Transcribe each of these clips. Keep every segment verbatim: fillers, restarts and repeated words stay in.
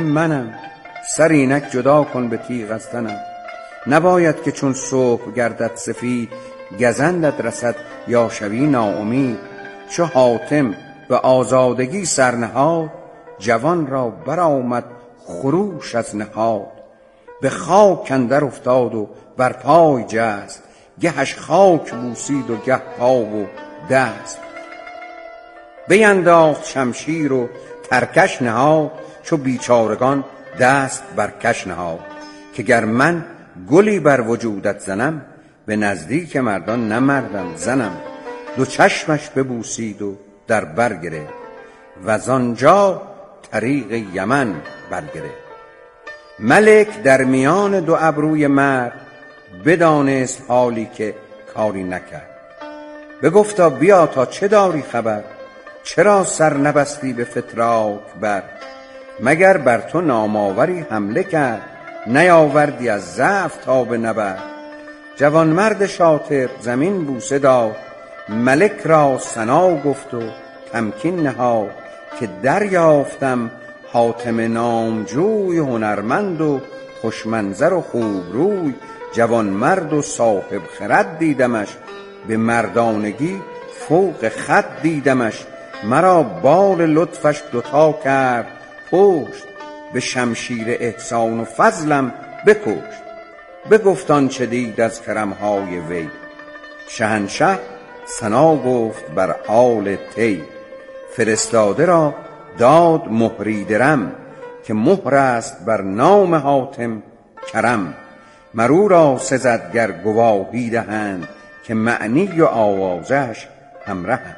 منم، سر اینک جدا کن به تیغ از تنم. نباید که چون صبح گردد سفید، گزندت رسد یا شوی ناامید. چو حاتم به آزادگی سرنهاد، جوان را برآمد خروش از نهاد. به خاک اندر افتاد و بر پای جست، گهش خاک بوسید و گه پا و دست. بینداخت شمشیر و ترکش نهاد، چو بیچارگان دست بر کش نهاد. که گر من گلی بر وجودت زنم، به نزدیک مردان نمردم زنم. دو چشمش ببوسید و در بر گرفت، وزآنجا طریق یمن برگرفت. ملک در میان دو ابروی مرد، بدانست حالی که کاری نکرد. بگفتا بیا تا چه داری خبر، چرا سر نبستی به فتراک بر. مگر بر تو نامآوری حمله کرد، نیاوردی از ضعف تا به نبرد. جوانمرد شاطر زمین بوسه داد، ملک را ثنا گفت و تمکین نهاد. که دریافتم حاتم نامجوی، هنرمند و خوشمنظر و خوب روی. جوانمرد و صاحب خرد دیدمش، به مردانگی فوق خود دیدمش. مرا بال لطفش دوتا کرد پشت، به شمشیر احسان و فضلم بکشت. بگفت آنچه دید از کرمهای وی، شهنشه ثنا گفت بر آل طی. فرستاده را داد مهری درم، که مهر است بر نام حاتم کرم. مرو را سزد گر گواهی دهند، که معنی و آوازش همرهند.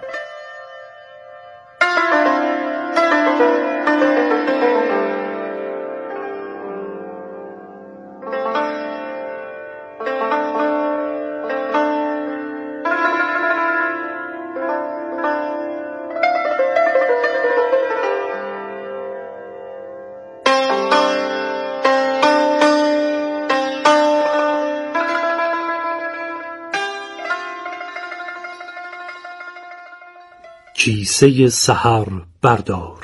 کیسه سحر بردار.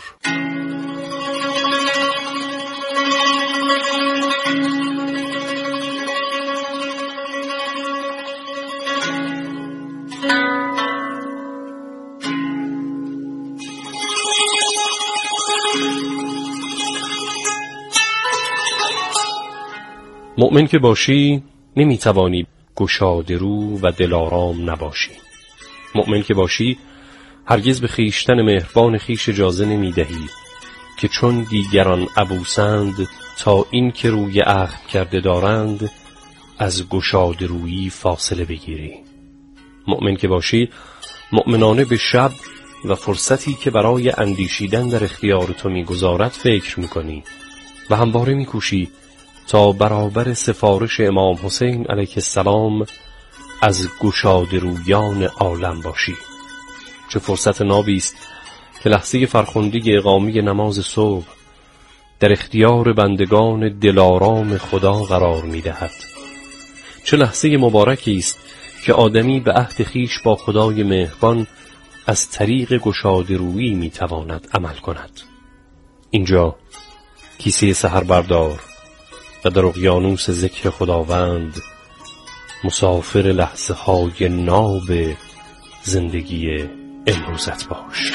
مؤمن که باشی نمیتوانی گشاده رو و دلارام نباشی. مؤمن که باشی هرگز به خیشتن مهربان خیش اجازه نمی دهی که چون دیگران عبوسند تا این که روی عهد کرده دارند از گشاده رویی فاصله بگیری. مؤمن که باشی مؤمنانه به شب و فرصتی که برای اندیشیدن در اختیار تو میگذارد فکر میکنی و همواره میکوشی تا برابر سفارش امام حسین علیه السلام از گشاده رویان عالم باشی. چه فرصت نابی است که لحظه فرخنده اقامه نماز صبح در اختیار بندگان دلارام خدا قرار می‌دهد. چه لحظه مبارکی است که آدمی به عهد خیش با خدای مهربان از طریق گشاده رویی می‌تواند عمل کند. اینجا کیسه سحر بردار و در اقیانوس ذکر خداوند مسافر لحظه های ناب زندگی امروزت باش.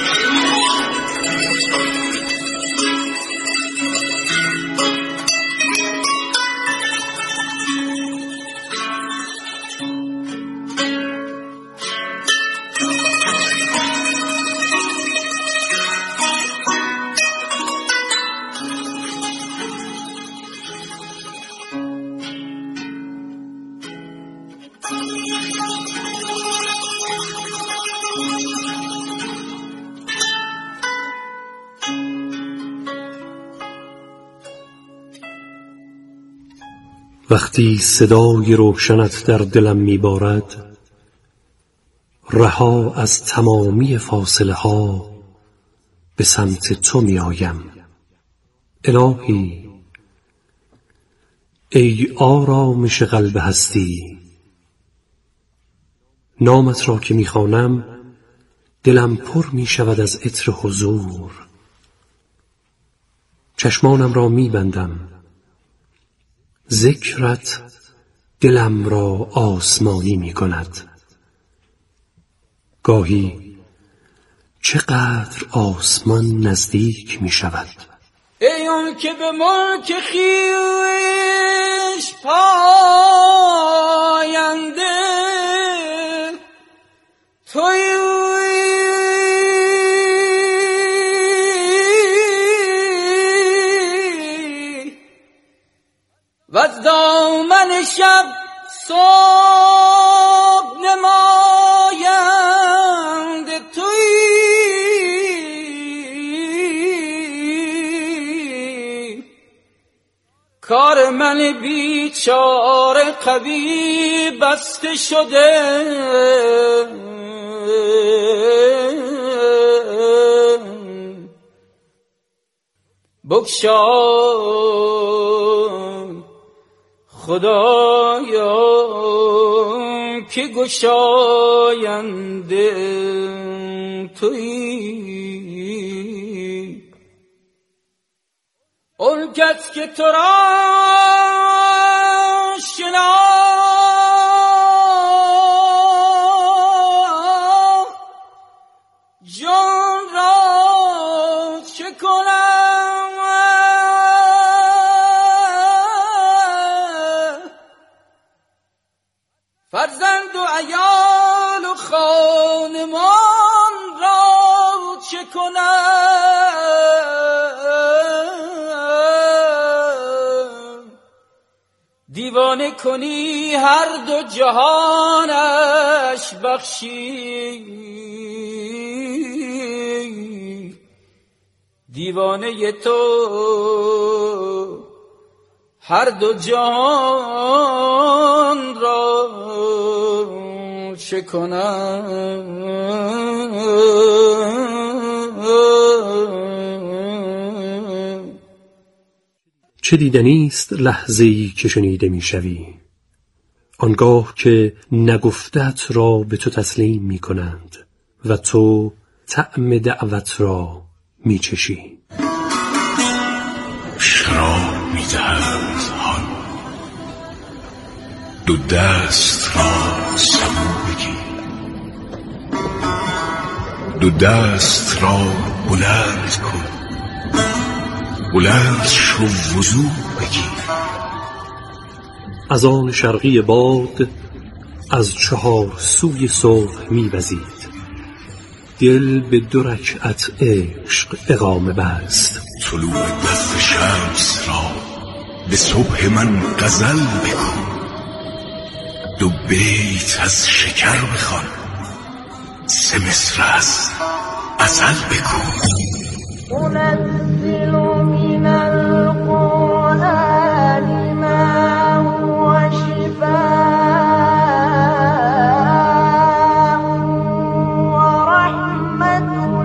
وقتی صدای روشنت در دلم میبارد، رها از تمامی فاصله ها به سمت تو میآیم. الهی، ای آرامش قلب هستی، نامت را که میخوانم دلم پر میشود از عطر حضور. چشمانم را می بندم، ذکرت دلم را آسمانی می کند. گاهی چقدر آسمان نزدیک می شود. ای اون که به ملک خویش پاینده توی و از دامن شب صبح نماینده توی کار من بیچاره قوی بسته شده بگشا خدایا که گشاینده تویی. اون کس که تو را شناخت جان را چه کنم فرزند و عیال و خانمان را چه کنم دیوانه کنی هر دو جهانش بخشی دیوانه تو هر دو جهان را چه کنم. چه دیدنی است لحظه‌ای که شنیده می‌شوی، آنگاه که نگفتت را به تو تسلیم می‌کنند و تو طعم دعوت را می‌چشی. شراب می‌دهند حال دو دست را سبو بگیر، دو دست را بلند کن، بلند شو وضو بگیر. از آن شرقی باد از چهار سوی صبح می‌وزید، دل به دو رکعت عشق اقامه بست. طلوع دست شمس را به صبح من غزل بکن، دو بیت از شکر بخوان، سه مصر از غزل بکن. منزل من القرآن ما هو شفاء و رحمت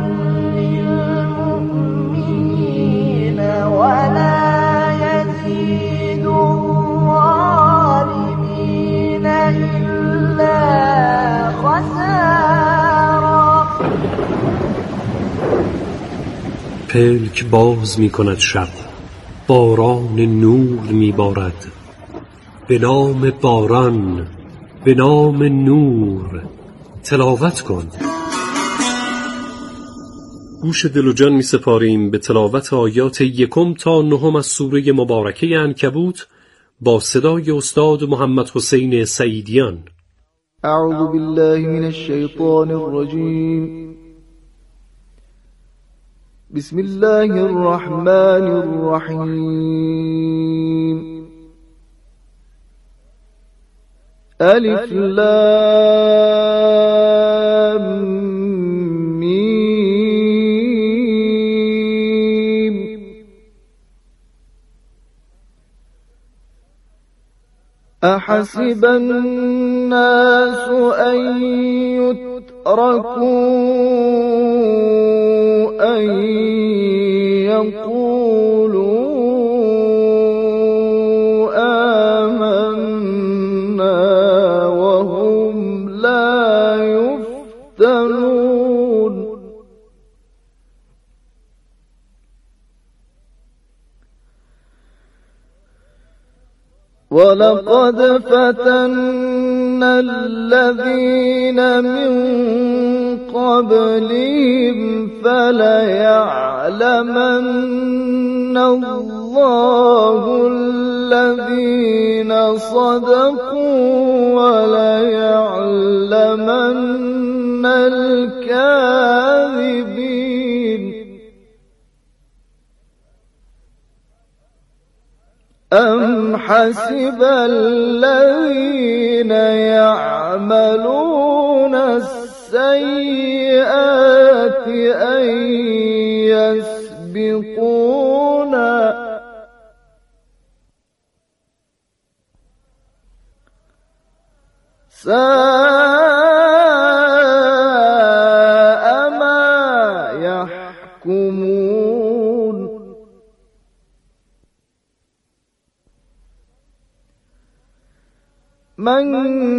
للمؤمنین ولا یزید الظالمین الا خسارا. پلک باز می کند شب، باران نور می بارد، به نام باران، به نام نور تلاوت کن. گوش دل و جان می سپاریم به تلاوت آیات یکم تا نهم از سوره مبارکه عنکبوت با صدای استاد محمد حسین سعیدیان. اعوذ بالله من الشیطان الرجیم. بسم الله الرحمن الرحیم. الف لام میم. احسب الناس ان يتركوا أن يقولوا آمنا وهم لا يفتنون. ولقد فتنا الذين من قبلهم فليعلمن الله الذين صدقوا وليعلمن الكاذبين. أم حسب الذين يعملون السيئات أن يسبقونا ساء ما يحكمون. من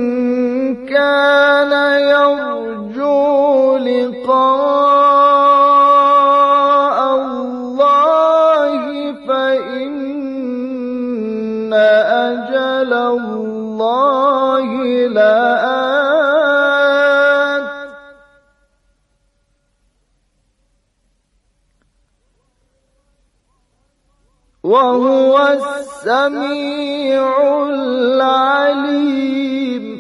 كان يرجو لقاء الله فإن أجل الله لآت وهو السميع العليم.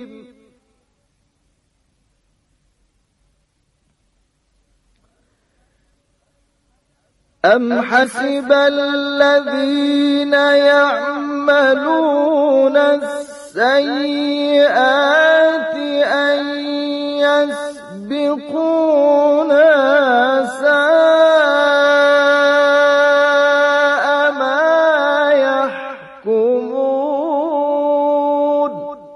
أم حسب الذين يعملون السيئات أن يسبقونا ساء ما يحكمون.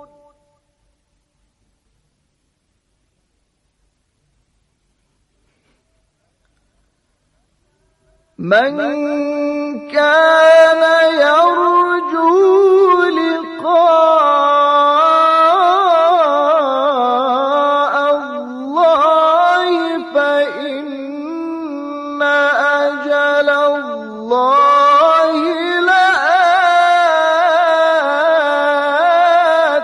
من كان يرجو لقاء الله فإن أجل الله لآت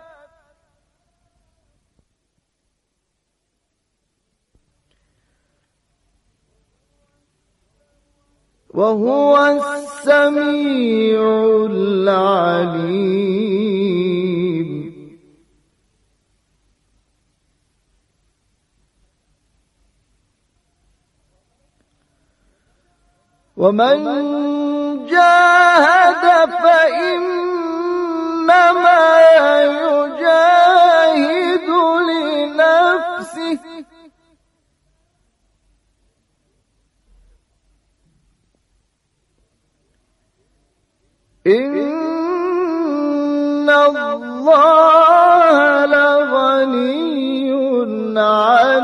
وهو السميع العليم. ومن جاهد فإنما يجاهد لنفسه إن الله لغني عن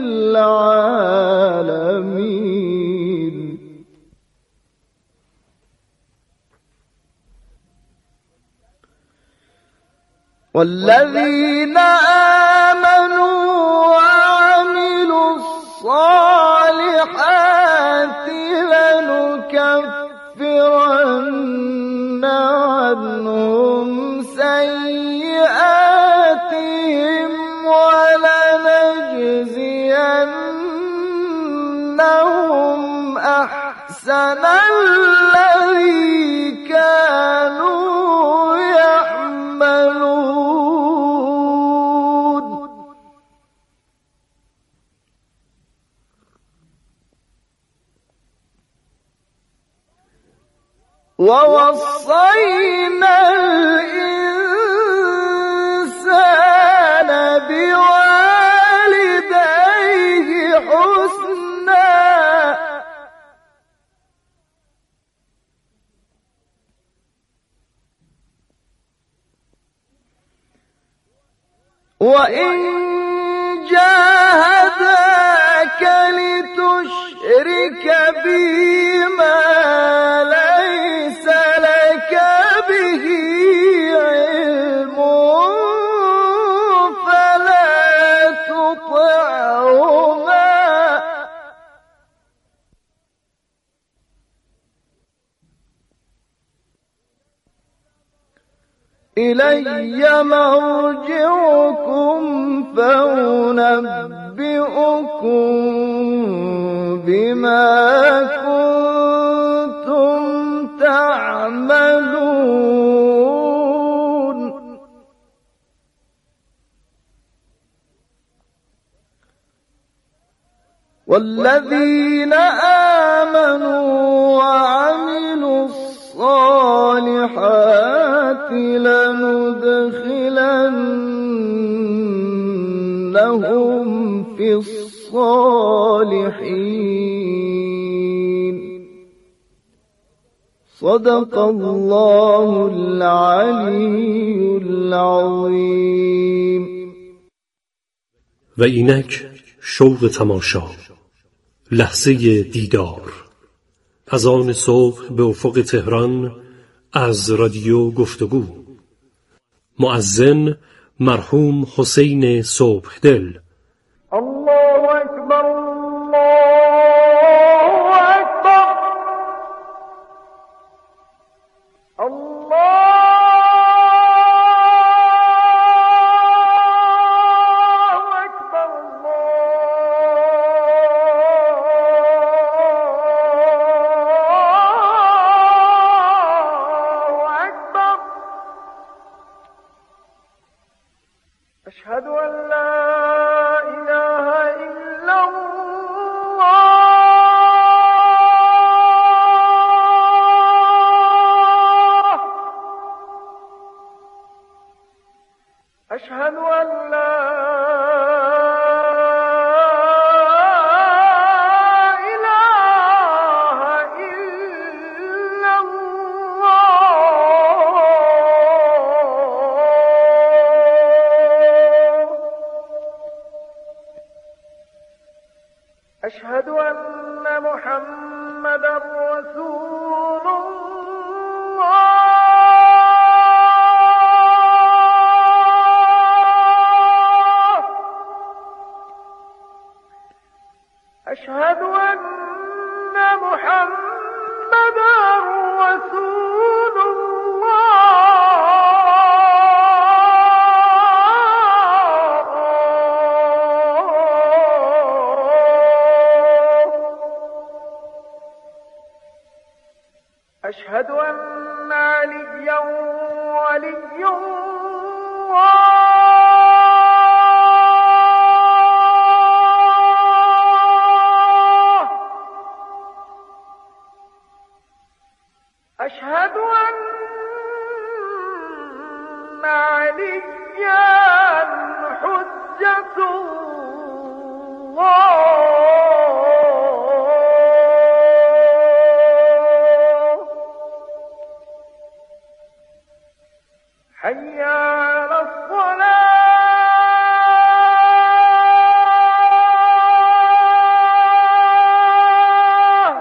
العالمين. والذين آمنوا وعملوا الصالحات لنكفرن عنهم سيئاتهم ولنجزينهم أحسن الذي كانوا يعملون. ووصينا الإنسان بوالديه حسنا وإن جاهداك لتشرك بي ما ليس لك به علم فلا تطعهما إلي مرجعكم فأنبئكم بما كنتم تعملون والذين آمنوا وعملوا الصالحات لندخلنهم في الصالحين صدق الله العلی العظیم. و اینک شوق تماشا، لحظه دیدار، از آن صبح به افق تهران از رادیو گفتگو. مؤذن مرحوم حسین صبحدل. الله اکبر الله اکبر الله أشهد أن لا إله إلا الله أشهد أن لا إله إلا الله أشهد أن محمدا رسول الله أشهد أن محمدا رسول أشهد أن عليا ولي الله أشهد أن عليا حجة الله حي على الصلاة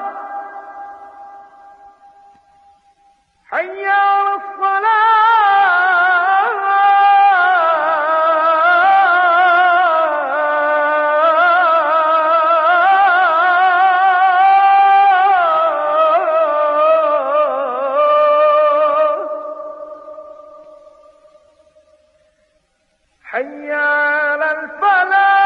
حي على الصلاة حي على الفلاح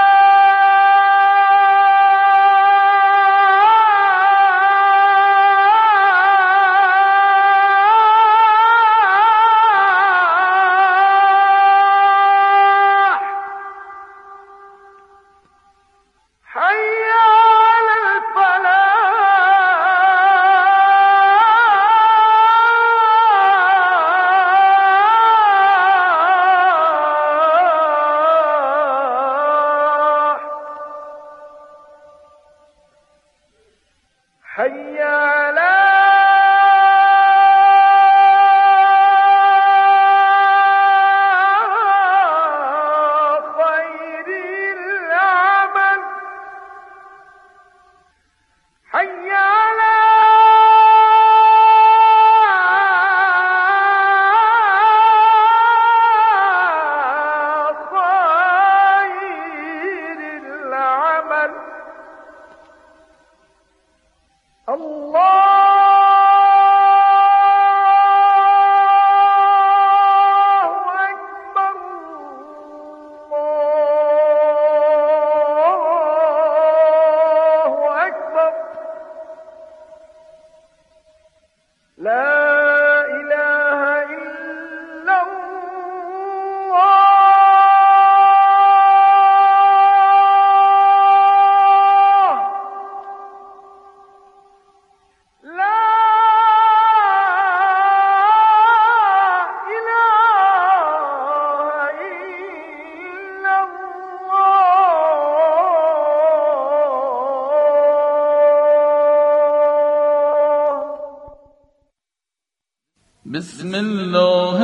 بسم الله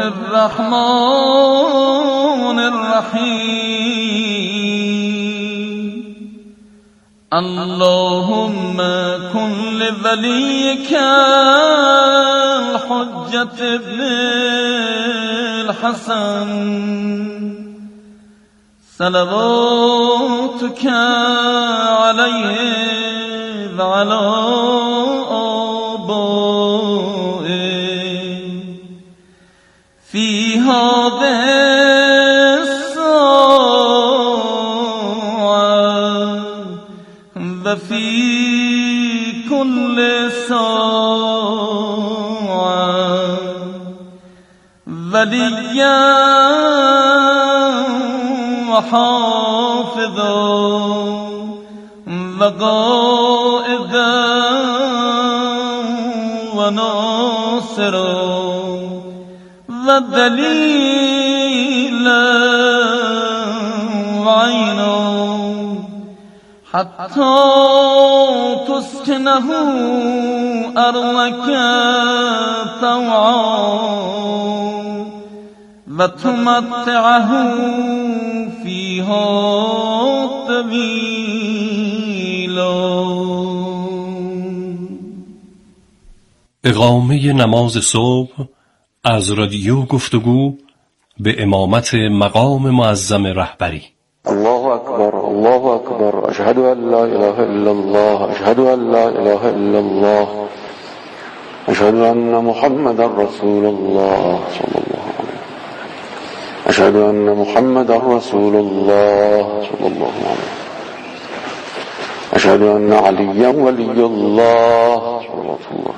الرحمن الرحیم اللهم كن لوليك الحجة ابن الحسن صلواتك عليه وعلى آبائه في هذه الساعة وفي كل ساعة وليا وحافظا وقائدا وناصرا ودليلا وعينا حتى تسكنه أرضك طوعا وتمتعه فيها طويلا. اقامه نماز صبح از رادیو گفتگو به امامت مقام معظم رهبری. الله اکبر الله اکبر اشهد ان لا اله الا الله اشهد ان لا اله الا الله اشهد ان محمد رسول الله صلی الله علیه اشهد ان محمد رسول الله صلی الله علیه اشهد ان علی ولی الله صلی الله علیه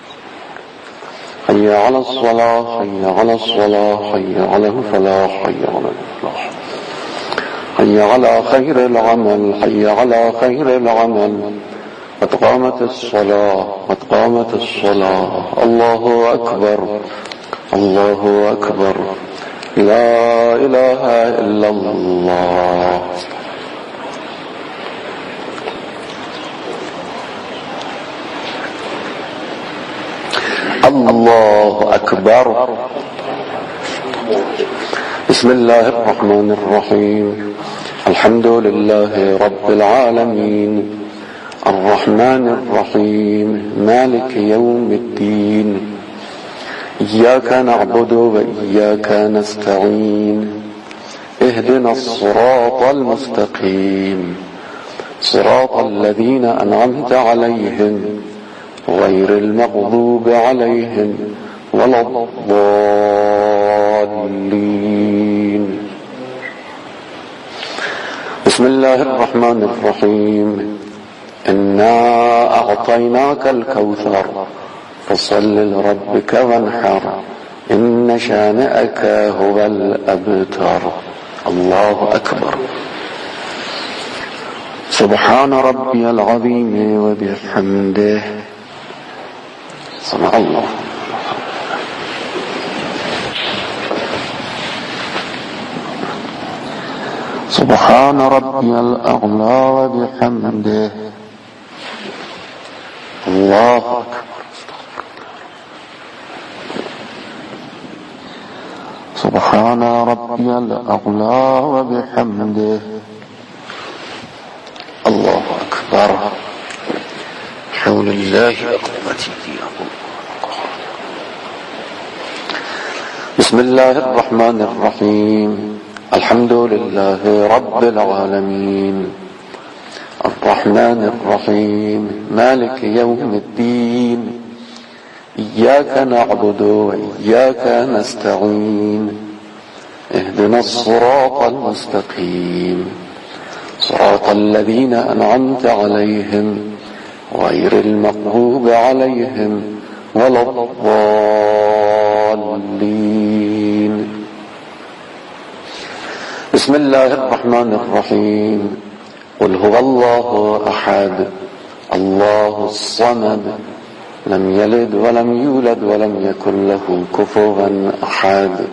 حي على الصلاة حي على الصلاة حي على الفلاح حي على الفلاح حي على خير العمل حي على خير العمل قد قامت الصلاة قد قامت الصلاة الله أكبر الله أكبر لا إله إلا الله. الله أكبر. بسم الله الرحمن الرحيم الحمد لله رب العالمين الرحمن الرحيم مالك يوم الدين إياك نعبد وإياك نستعين اهدنا الصراط المستقيم صراط الذين أنعمت عليهم غير المغضوب عليهم ولا الضالين. بسم الله الرحمن الرحيم إنا أعطيناك الكوثر فصل لربك وانحر إن شانئك هو الأبتر. الله أكبر. سبحان ربي العظيم وبحمده سمع الله. سبحان ربي الأعلى وبحمده الله أكبر. سبحان ربي الأعلى وبحمده الله أكبر. حول الله أقوتي. بسم الله الرحمن الرحيم الحمد لله رب العالمين الرحمن الرحيم مالك يوم الدين إياك نعبد وإياك نستعين اهدنا الصراط المستقيم صراط الذين أنعمت عليهم غير المغضوب عليهم ولا الضالين. بسم الله الرحمن الرحيم قل هو الله أحد الله الصمد لم يلد ولم يولد ولم يكن له كفوا أحد.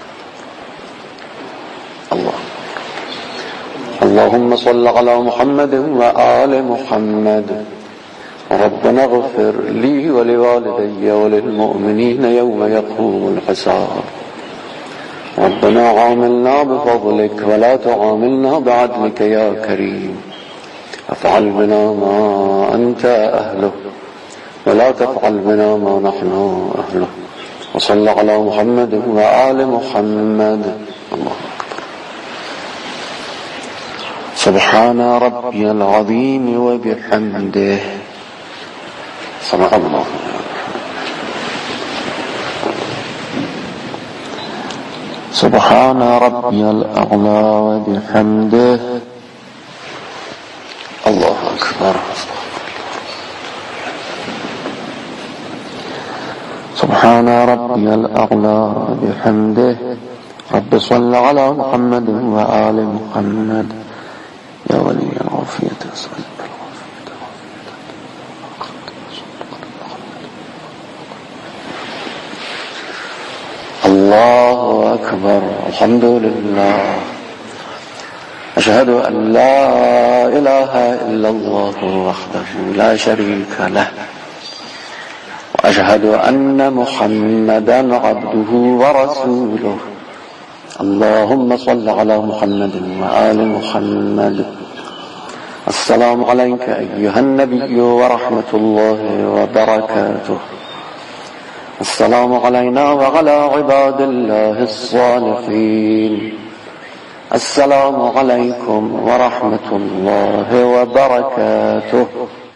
الله اللهم صل على محمد وآل محمد ربنا اغفر لي ولوالدي وللمؤمنين يوم يقوم الحساب ربنا عاملنا بفضلك ولا تعاملنا بعدلك يا كريم افعل بنا ما أنت أهله ولا تفعل بنا ما نحن أهله وصل على محمد وآل محمد. الله أكبر. سبحان ربي العظيم وبحمده. صدق الله. سبحان ربي الأعلى وبحمده. الله أكبر. سبحان ربي الأعلى بحمده. رب صل على محمد وآل محمد يا ولي العافية أسألك الله أكبر. الحمد لله. أشهد أن لا إله إلا الله وحده لا شريك له وأشهد أن محمدا عبده ورسوله. اللهم صل على محمد وآل محمد. السلام عليك أيها النبي ورحمة الله وبركاته. السلام علينا وعلى عباد الله الصالحين. السلام عليكم ورحمة الله وبركاته.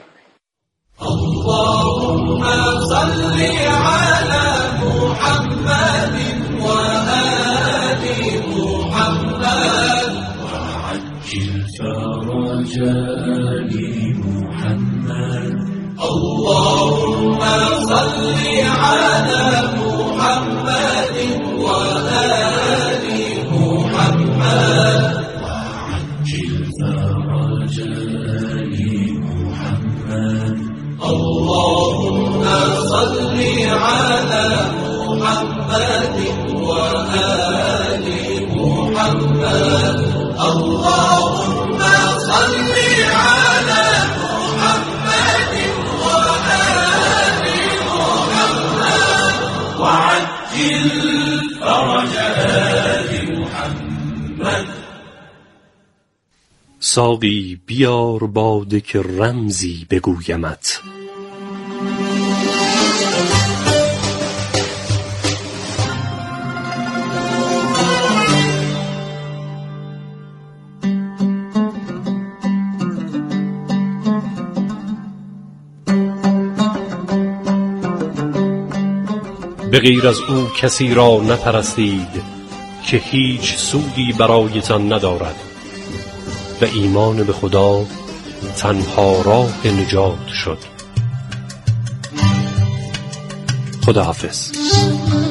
اللهم صل على محمد وآل محمد وعجل فرج آل محمد. اللهم صل على محمد وآل محمد وعجل فرج آل محمد. اللهم صل على محمد وآل محمد. اللهم صل على محمد وآل محمد وعجل فرج آل محمد. ساقی بیار باده که رمزی بگویمت. به غیر از او کسی را نپرستید که هیچ سودی برایتان ندارد و ایمان به خدا تنها راه نجات شد. خداحافظ.